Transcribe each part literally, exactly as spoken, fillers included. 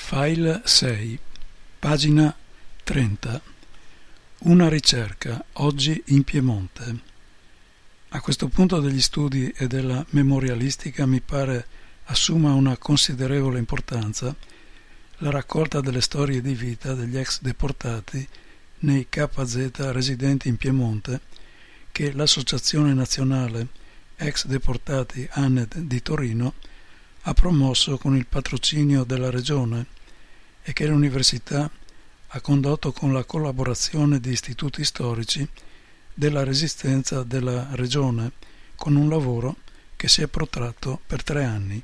File sei, pagina trenta. Una ricerca, oggi in Piemonte. A questo punto degli studi e della memorialistica mi pare assuma una considerevole importanza la raccolta delle storie di vita degli ex deportati nei K Z residenti in Piemonte che l'Associazione Nazionale Ex Deportati A N E D di Torino ha promosso con il patrocinio della Regione e che l'Università ha condotto con la collaborazione di istituti storici della Resistenza della Regione con un lavoro che si è protratto per tre anni.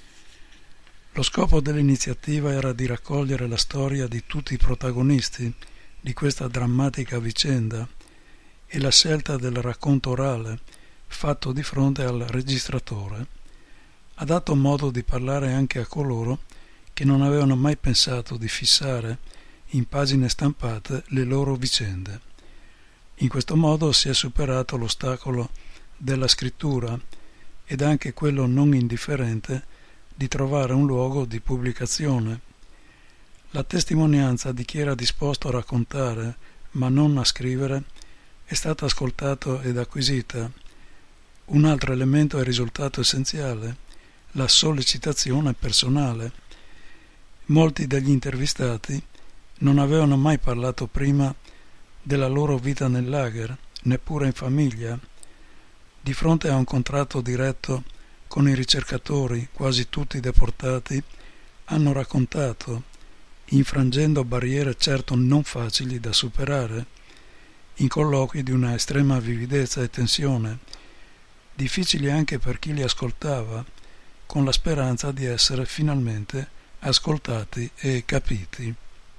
Lo scopo dell'iniziativa era di raccogliere la storia di tutti i protagonisti di questa drammatica vicenda e la scelta del racconto orale fatto di fronte al registratore ha dato modo di parlare anche a coloro che non avevano mai pensato di fissare in pagine stampate le loro vicende. In questo modo si è superato l'ostacolo della scrittura ed anche quello non indifferente di trovare un luogo di pubblicazione. La testimonianza di chi era disposto a raccontare ma non a scrivere è stata ascoltata ed acquisita. Un altro elemento è risultato essenziale: la sollecitazione personale. Molti degli intervistati non avevano mai parlato prima della loro vita nel lager, neppure in famiglia. Di fronte a un contratto diretto con i ricercatori, quasi tutti deportati, hanno raccontato, infrangendo barriere certo non facili da superare, in colloqui di una estrema vividezza e tensione, difficili anche per chi li ascoltava, con la speranza di essere finalmente ascoltati e capiti.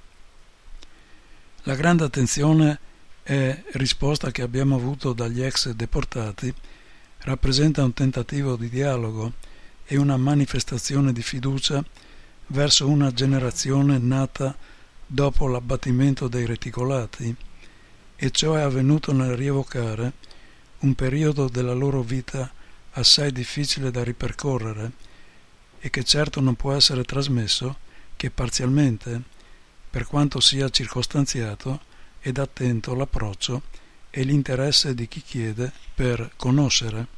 La grande attenzione e risposta che abbiamo avuto dagli ex deportati rappresenta un tentativo di dialogo e una manifestazione di fiducia verso una generazione nata dopo l'abbattimento dei reticolati, e ciò è avvenuto nel rievocare un periodo della loro vita assai difficile da ripercorrere e che certo non può essere trasmesso che parzialmente, per quanto sia circostanziato ed attento l'approccio e l'interesse di chi chiede per conoscere.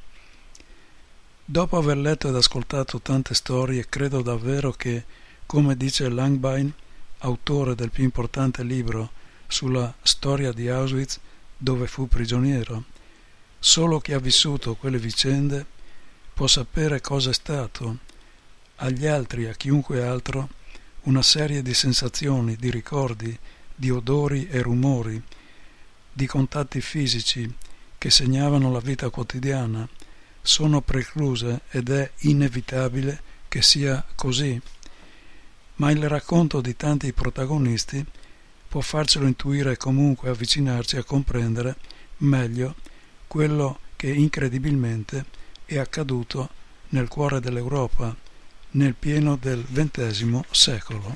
Dopo aver letto ed ascoltato tante storie, credo davvero che, come dice Langbein, autore del più importante libro sulla storia di Auschwitz, dove fu prigioniero, solo chi ha vissuto quelle vicende può sapere cosa è stato, agli altri, a chiunque altro, una serie di sensazioni, di ricordi, di odori e rumori, di contatti fisici che segnavano la vita quotidiana, sono precluse ed è inevitabile che sia così. Ma il racconto di tanti protagonisti può farcelo intuire e comunque avvicinarci a comprendere meglio quello che incredibilmente è accaduto nel cuore dell'Europa, nel pieno del ventesimo secolo.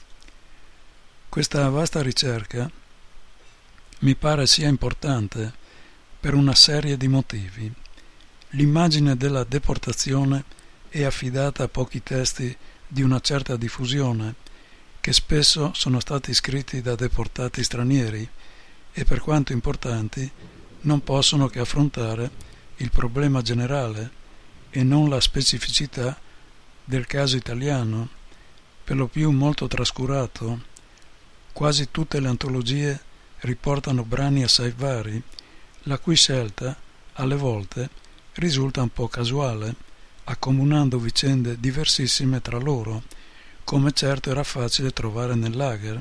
Questa vasta ricerca mi pare sia importante per una serie di motivi. L'immagine della deportazione è affidata a pochi testi di una certa diffusione, che spesso sono stati scritti da deportati stranieri e, per quanto importanti, non possono che affrontare il problema generale e non la specificità del caso italiano, per lo più molto trascurato. Quasi tutte le antologie riportano brani assai vari, la cui scelta, alle volte, risulta un po' casuale, accomunando vicende diversissime tra loro, come certo era facile trovare nel lager.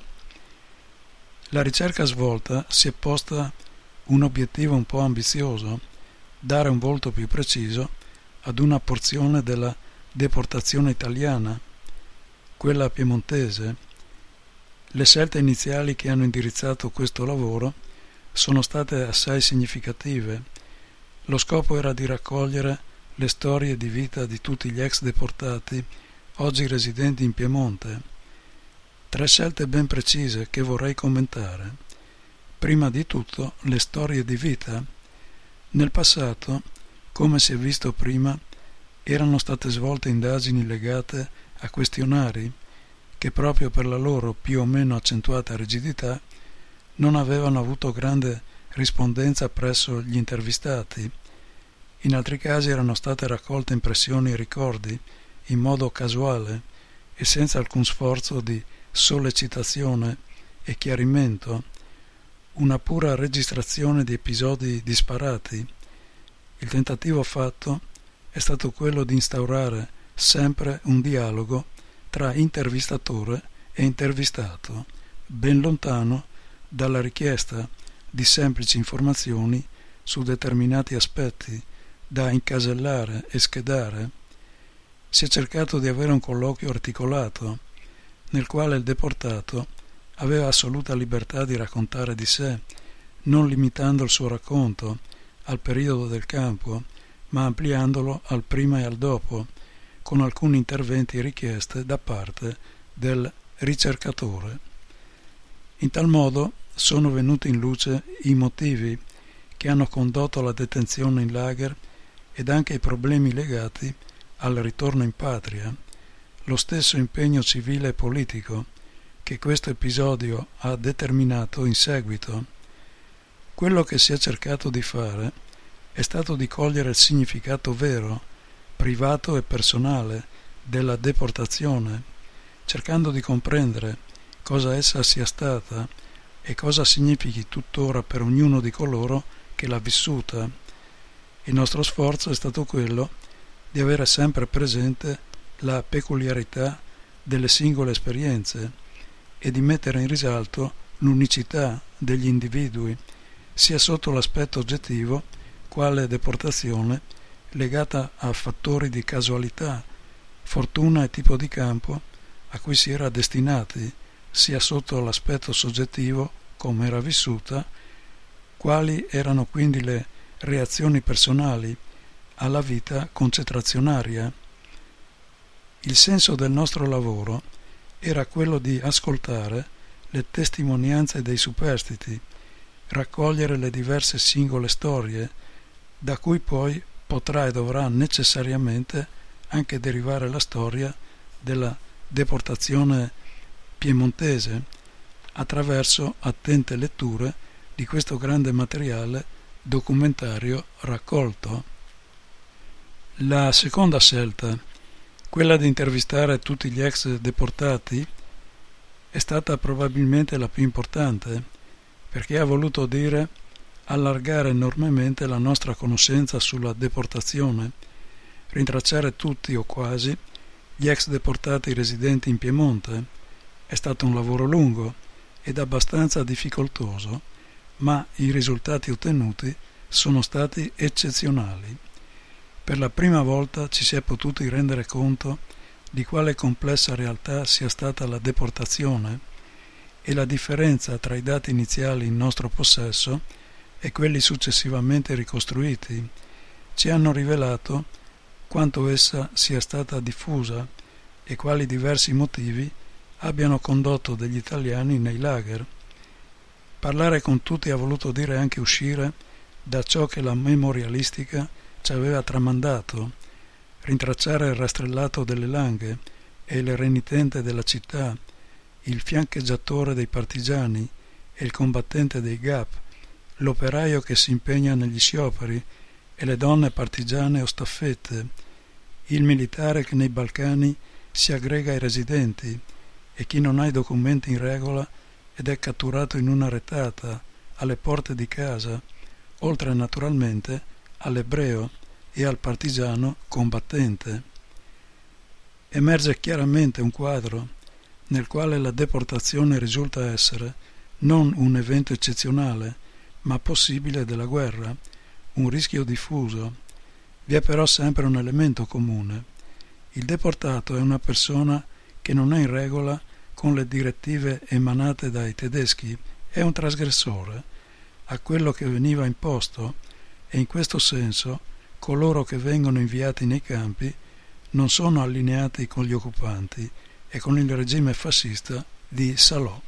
La ricerca svolta si è posta un obiettivo un po' ambizioso: dare un volto più preciso ad una porzione della deportazione italiana, quella piemontese. Le scelte iniziali che hanno indirizzato questo lavoro sono state assai significative. Lo scopo era di raccogliere le storie di vita di tutti gli ex deportati oggi residenti in Piemonte. Tre scelte ben precise che vorrei commentare. Prima di tutto, le storie di vita. Nel passato, come si è visto prima, erano state svolte indagini legate a questionari che proprio per la loro più o meno accentuata rigidità non avevano avuto grande rispondenza presso gli intervistati. In altri casi erano state raccolte impressioni e ricordi in modo casuale e senza alcun sforzo di sollecitazione e chiarimento, una pura registrazione di episodi disparati. Il tentativo fatto è stato quello di instaurare sempre un dialogo tra intervistatore e intervistato, ben lontano dalla richiesta di semplici informazioni su determinati aspetti da incasellare e schedare. Si è cercato di avere un colloquio articolato, nel quale il deportato aveva assoluta libertà di raccontare di sé, non limitando il suo racconto al periodo del campo, ma ampliandolo al prima e al dopo, con alcuni interventi e richieste da parte del ricercatore. In tal modo sono venuti in luce i motivi che hanno condotto alla detenzione in lager ed anche i problemi legati al ritorno in patria, lo stesso impegno civile e politico che questo episodio ha determinato in seguito. Quello che si è cercato di fare è stato di cogliere il significato vero, privato e personale della deportazione, cercando di comprendere cosa essa sia stata e cosa significhi tuttora per ognuno di coloro che l'ha vissuta. Il nostro sforzo è stato quello di avere sempre presente la peculiarità delle singole esperienze e di mettere in risalto l'unicità degli individui, sia sotto l'aspetto oggettivo, quale deportazione, legata a fattori di casualità, fortuna e tipo di campo a cui si era destinati, sia sotto l'aspetto soggettivo, come era vissuta, quali erano quindi le reazioni personali alla vita concentrazionaria. Il senso del nostro lavoro era quello di ascoltare le testimonianze dei superstiti, raccogliere le diverse singole storie, da cui poi potrà e dovrà necessariamente anche derivare la storia della deportazione piemontese, attraverso attente letture di questo grande materiale documentario raccolto. La seconda scelta, quella di intervistare tutti gli ex deportati, è stata probabilmente la più importante, perché ha voluto dire allargare enormemente la nostra conoscenza sulla deportazione, rintracciare tutti o quasi gli ex deportati residenti in Piemonte. È stato un lavoro lungo ed abbastanza difficoltoso, ma i risultati ottenuti sono stati eccezionali. Per la prima volta ci si è potuti rendere conto di quale complessa realtà sia stata la deportazione e la differenza tra i dati iniziali in nostro possesso e quelli successivamente ricostruiti ci hanno rivelato quanto essa sia stata diffusa e quali diversi motivi abbiano condotto degli italiani nei lager. Parlare con tutti ha voluto dire anche uscire da ciò che la memorialistica ci aveva tramandato, rintracciare il rastrellato delle Langhe e il renitente della città, il fiancheggiatore dei partigiani e il combattente dei Gap, l'operaio che si impegna negli scioperi e le donne partigiane o staffette, il militare che nei Balcani si aggrega ai residenti e chi non ha i documenti in regola ed è catturato in una retata alle porte di casa, oltre naturalmente all'ebreo e al partigiano combattente. Emerge chiaramente un quadro nel quale la deportazione risulta essere non un evento eccezionale, ma possibile della guerra, un rischio diffuso. Vi è però sempre un elemento comune. Il deportato è una persona che non è in regola con le direttive emanate dai tedeschi, è un trasgressore a quello che veniva imposto, e in questo senso coloro che vengono inviati nei campi non sono allineati con gli occupanti e con il regime fascista di Salò.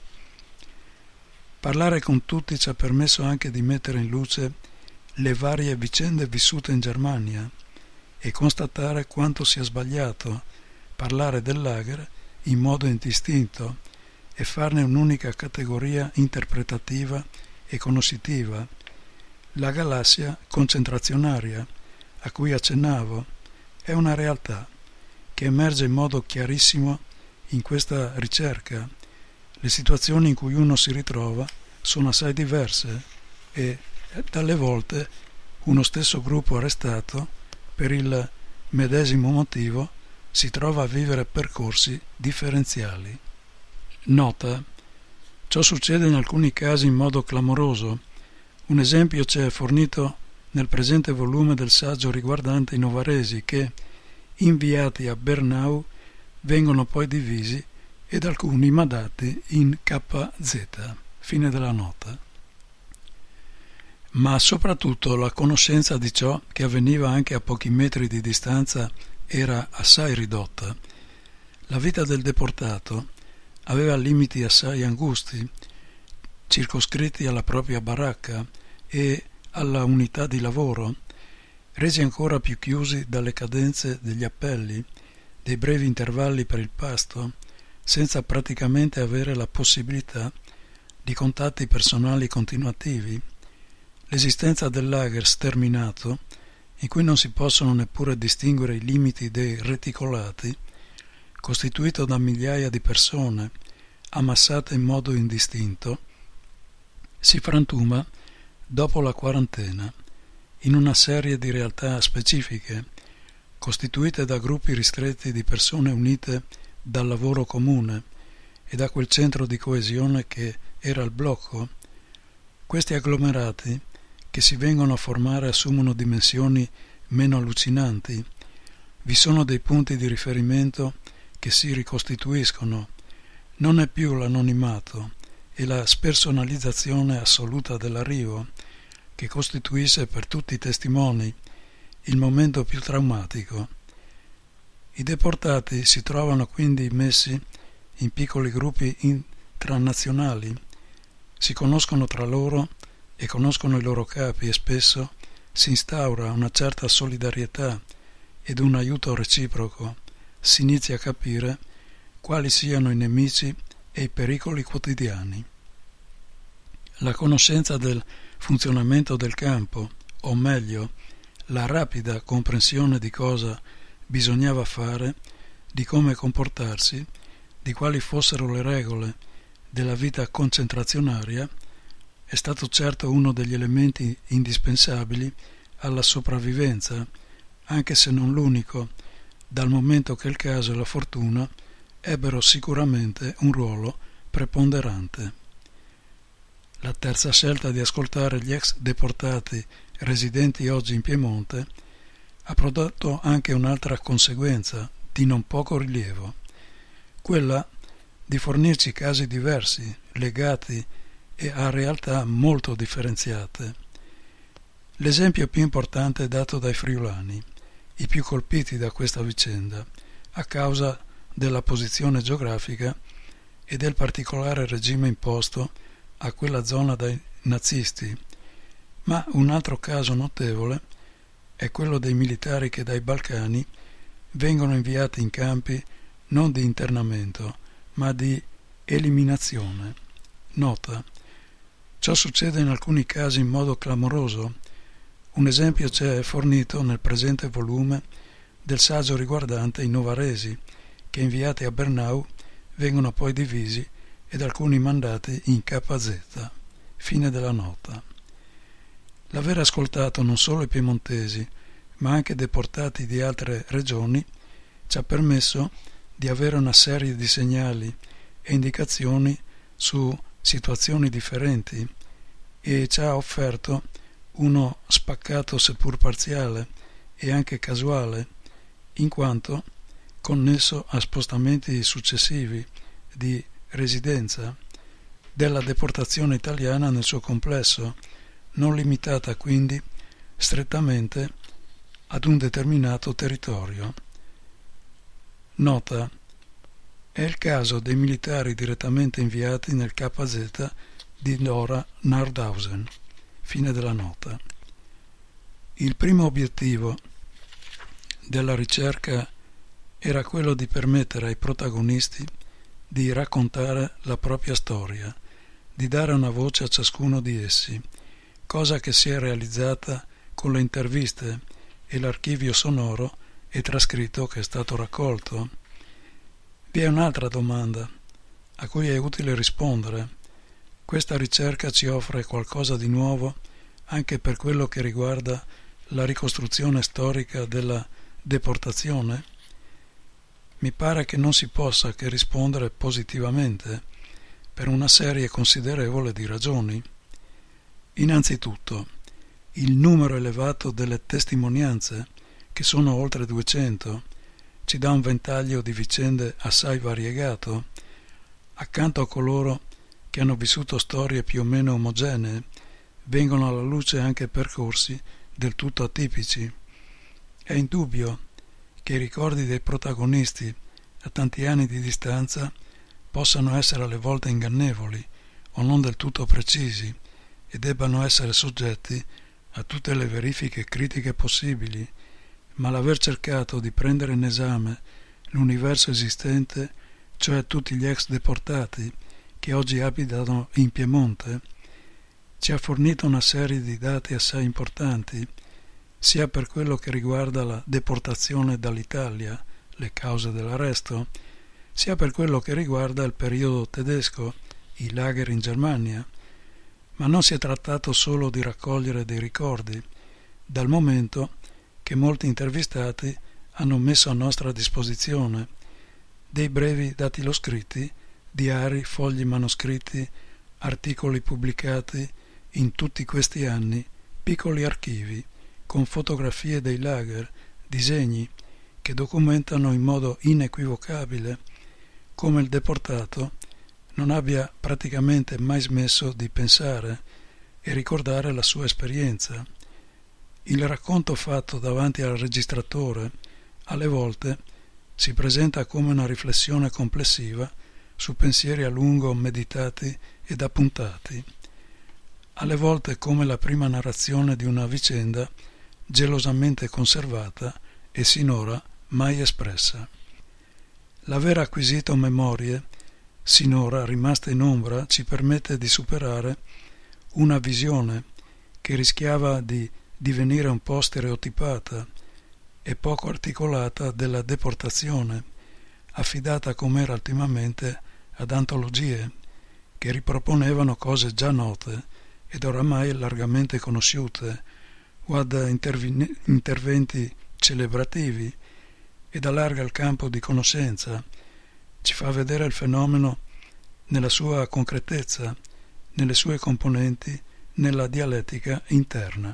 Parlare con tutti ci ha permesso anche di mettere in luce le varie vicende vissute in Germania e constatare quanto sia sbagliato parlare del lager in modo indistinto e farne un'unica categoria interpretativa e conoscitiva. La galassia concentrazionaria, a cui accennavo, è una realtà che emerge in modo chiarissimo in questa ricerca. Le situazioni in cui uno si ritrova sono assai diverse e, dalle volte, uno stesso gruppo arrestato, per il medesimo motivo, si trova a vivere percorsi differenziali. Nota: ciò succede in alcuni casi in modo clamoroso. Un esempio ci è fornito nel presente volume del saggio riguardante i novaresi che, inviati a Bernau, vengono poi divisi ed alcuni mandati in K Z. Fine della nota. Ma soprattutto la conoscenza di ciò che avveniva anche a pochi metri di distanza era assai ridotta. La vita del deportato aveva limiti assai angusti, circoscritti alla propria baracca e alla unità di lavoro, resi ancora più chiusi dalle cadenze degli appelli, dei brevi intervalli per il pasto, senza praticamente avere la possibilità di contatti personali continuativi. L'esistenza del lager sterminato, in cui non si possono neppure distinguere i limiti dei reticolati, costituito da migliaia di persone ammassate in modo indistinto, si frantuma dopo la quarantena in una serie di realtà specifiche, costituite da gruppi ristretti di persone unite dal lavoro comune e da quel centro di coesione che era il blocco. Questi agglomerati che si vengono a formare assumono dimensioni meno allucinanti. Vi sono dei punti di riferimento che si ricostituiscono. Non è più l'anonimato e la spersonalizzazione assoluta dell'arrivo che costituisce per tutti i testimoni il momento più traumatico. I deportati si trovano quindi messi in piccoli gruppi intranazionali, si conoscono tra loro e conoscono i loro capi e spesso si instaura una certa solidarietà ed un aiuto reciproco. Si inizia a capire quali siano i nemici e i pericoli quotidiani. La conoscenza del funzionamento del campo, o meglio, la rapida comprensione di cosa bisognava fare, di come comportarsi, di quali fossero le regole della vita concentrazionaria, è stato certo uno degli elementi indispensabili alla sopravvivenza, anche se non l'unico, dal momento che il caso e la fortuna ebbero sicuramente un ruolo preponderante. La terza scelta di ascoltare gli ex deportati residenti oggi in Piemonte ha prodotto anche un'altra conseguenza di non poco rilievo, quella di fornirci casi diversi, legati e a realtà molto differenziate. L'esempio più importante è dato dai friulani, i più colpiti da questa vicenda, a causa della posizione geografica e del particolare regime imposto a quella zona dai nazisti, ma un altro caso notevole è quello dei militari che dai Balcani vengono inviati in campi non di internamento, ma di eliminazione. Nota: ciò succede in alcuni casi in modo clamoroso. Un esempio ci è fornito nel presente volume del saggio riguardante i novaresi, che inviati a Bernau vengono poi divisi ed alcuni mandati in K Z. Fine della nota. L'aver ascoltato non solo i piemontesi, ma anche deportati di altre regioni, ci ha permesso di avere una serie di segnali e indicazioni su situazioni differenti e ci ha offerto uno spaccato seppur parziale e anche casuale, in quanto connesso a spostamenti successivi di residenza della deportazione italiana nel suo complesso, non limitata quindi strettamente ad un determinato territorio. Nota: è il caso dei militari direttamente inviati nel K Z di Dora Nordhausen. Fine della nota. Il primo obiettivo della ricerca era quello di permettere ai protagonisti di raccontare la propria storia, di dare una voce a ciascuno di essi, cosa che si è realizzata con le interviste e l'archivio sonoro e trascritto che è stato raccolto. Vi è un'altra domanda a cui è utile rispondere. Questa ricerca ci offre qualcosa di nuovo anche per quello che riguarda la ricostruzione storica della deportazione? Mi pare che non si possa che rispondere positivamente per una serie considerevole di ragioni. Innanzitutto, il numero elevato delle testimonianze, che sono oltre duecento, ci dà un ventaglio di vicende assai variegato. Accanto a coloro che hanno vissuto storie più o meno omogenee, vengono alla luce anche percorsi del tutto atipici. È indubbio che i ricordi dei protagonisti a tanti anni di distanza possano essere alle volte ingannevoli o non del tutto precisi e debbano essere soggetti a tutte le verifiche critiche possibili, ma l'aver cercato di prendere in esame l'universo esistente, cioè tutti gli ex deportati che oggi abitano in Piemonte, ci ha fornito una serie di dati assai importanti, sia per quello che riguarda la deportazione dall'Italia, le cause dell'arresto, sia per quello che riguarda il periodo tedesco, i lager in Germania. Ma non si è trattato solo di raccogliere dei ricordi, dal momento che molti intervistati hanno messo a nostra disposizione dei brevi datiloscritti, diari, fogli manoscritti, articoli pubblicati in tutti questi anni, piccoli archivi con fotografie dei lager, disegni che documentano in modo inequivocabile come il deportato non abbia praticamente mai smesso di pensare e ricordare la sua esperienza. Il racconto fatto davanti al registratore alle volte si presenta come una riflessione complessiva su pensieri a lungo meditati ed appuntati, alle volte come la prima narrazione di una vicenda gelosamente conservata e sinora mai espressa. L'aver acquisito memorie sinora rimaste in ombra ci permette di superare una visione che rischiava di divenire un po' stereotipata e poco articolata della deportazione, affidata com'era ultimamente ad antologie che riproponevano cose già note ed oramai largamente conosciute o ad intervin- interventi celebrativi, ed allarga il campo di conoscenza, ci fa vedere il fenomeno nella sua concretezza, nelle sue componenti, nella dialettica interna.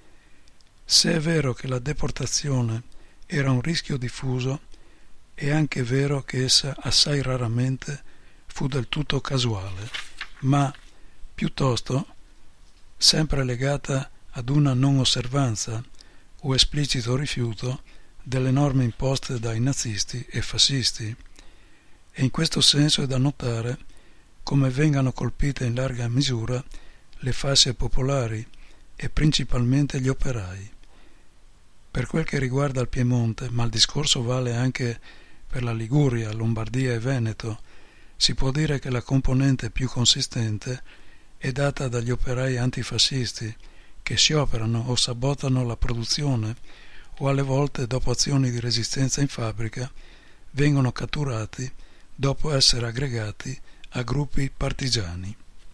Se è vero che la deportazione era un rischio diffuso, è anche vero che essa assai raramente fu del tutto casuale, ma piuttosto sempre legata ad una non osservanza o esplicito rifiuto delle norme imposte dai nazisti e fascisti, e in questo senso è da notare come vengano colpite in larga misura le fasce popolari e principalmente gli operai. Per quel che riguarda il Piemonte, ma il discorso vale anche per la Liguria, Lombardia e Veneto, si può dire che la componente più consistente è data dagli operai antifascisti che scioperano o sabotano la produzione o alle volte, dopo azioni di resistenza in fabbrica, vengono catturati dopo essere aggregati a gruppi partigiani.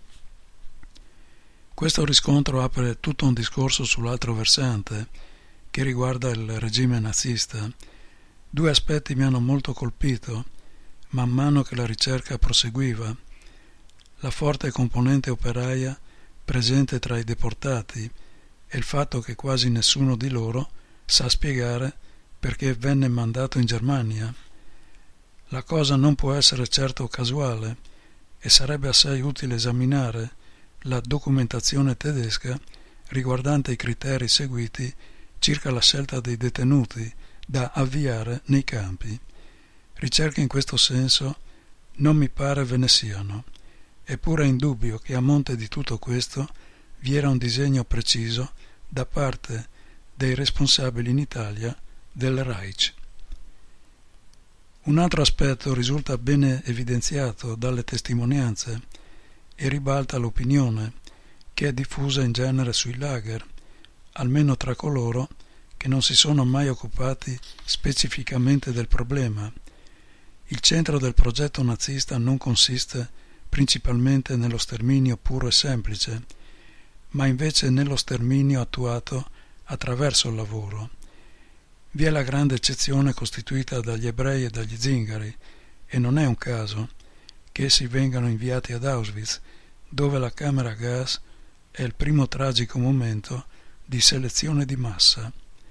Questo riscontro apre tutto un discorso sull'altro versante, che riguarda il regime nazista. Due aspetti mi hanno molto colpito man mano che la ricerca proseguiva: la forte componente operaia presente tra i deportati e il fatto che quasi nessuno di loro sa spiegare perché venne mandato in Germania. La cosa non può essere certo casuale e sarebbe assai utile esaminare la documentazione tedesca riguardante i criteri seguiti circa la scelta dei detenuti da avviare nei campi. Ricerche in questo senso non mi pare ve ne siano, eppure è indubbio che a monte di tutto questo vi era un disegno preciso da parte dei responsabili in Italia del Reich. Un altro aspetto risulta bene evidenziato dalle testimonianze e ribalta l'opinione che è diffusa in genere sui lager, almeno tra coloro che non si sono mai occupati specificamente del problema. Il centro del progetto nazista non consiste principalmente nello sterminio puro e semplice, ma invece nello sterminio attuato attraverso il lavoro. Vi è la grande eccezione costituita dagli ebrei e dagli zingari, e non è un caso che essi vengano inviati ad Auschwitz, dove la camera a gas è il primo tragico momento di selezione di massa.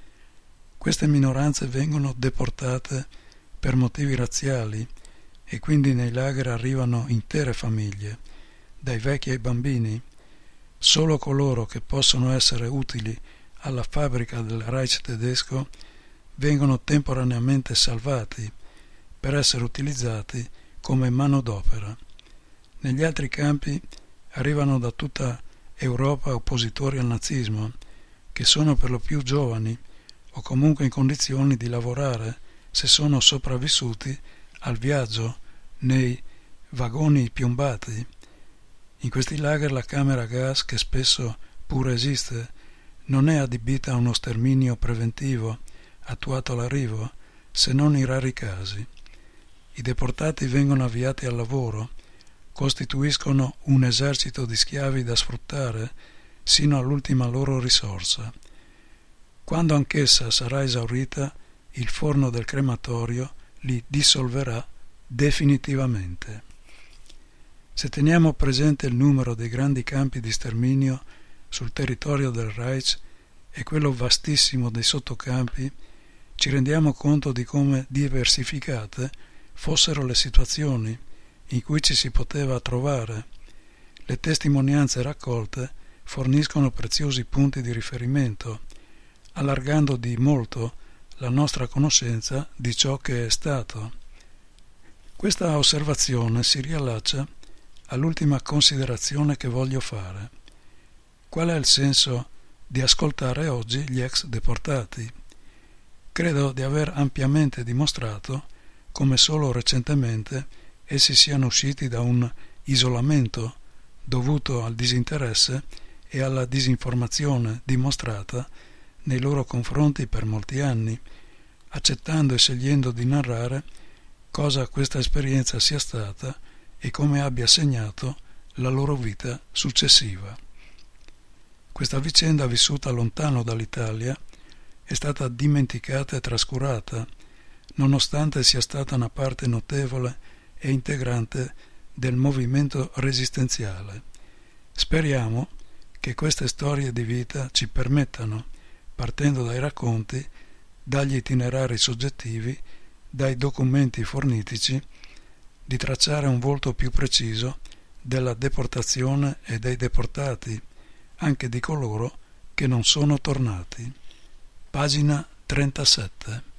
Queste minoranze vengono deportate per motivi razziali e quindi nei lager arrivano intere famiglie, dai vecchi ai bambini. Solo coloro che possono essere utili alla fabbrica del Reich tedesco vengono temporaneamente salvati per essere utilizzati come manodopera. Negli altri campi arrivano da tutta Europa oppositori al nazismo, che sono per lo più giovani o comunque in condizioni di lavorare se sono sopravvissuti al viaggio nei vagoni piombati. In questi lager la camera a gas, che spesso pure esiste, non è adibita a uno sterminio preventivo attuato all'arrivo, se non in rari casi. I deportati vengono avviati al lavoro, costituiscono un esercito di schiavi da sfruttare sino all'ultima loro risorsa. Quando anch'essa sarà esaurita, il forno del crematorio li dissolverà definitivamente. Se teniamo presente il numero dei grandi campi di sterminio sul territorio del Reich e quello vastissimo dei sottocampi, ci rendiamo conto di come diversificate fossero le situazioni in cui ci si poteva trovare. Le testimonianze raccolte forniscono preziosi punti di riferimento, allargando di molto la nostra conoscenza di ciò che è stato. Questa osservazione si riallaccia all'ultima considerazione che voglio fare. Qual è il senso di ascoltare oggi gli ex deportati? Credo di aver ampiamente dimostrato come solo recentemente essi siano usciti da un isolamento dovuto al disinteresse e alla disinformazione dimostrata nei loro confronti per molti anni, accettando e scegliendo di narrare cosa questa esperienza sia stata e come abbia segnato la loro vita successiva. Questa vicenda, vissuta lontano dall'Italia, è stata dimenticata e trascurata, nonostante sia stata una parte notevole e integrante del movimento resistenziale. Speriamo che queste storie di vita ci permettano, partendo dai racconti, dagli itinerari soggettivi, dai documenti fornitici, di tracciare un volto più preciso della deportazione e dei deportati, anche di coloro che non sono tornati. Pagina trentasette.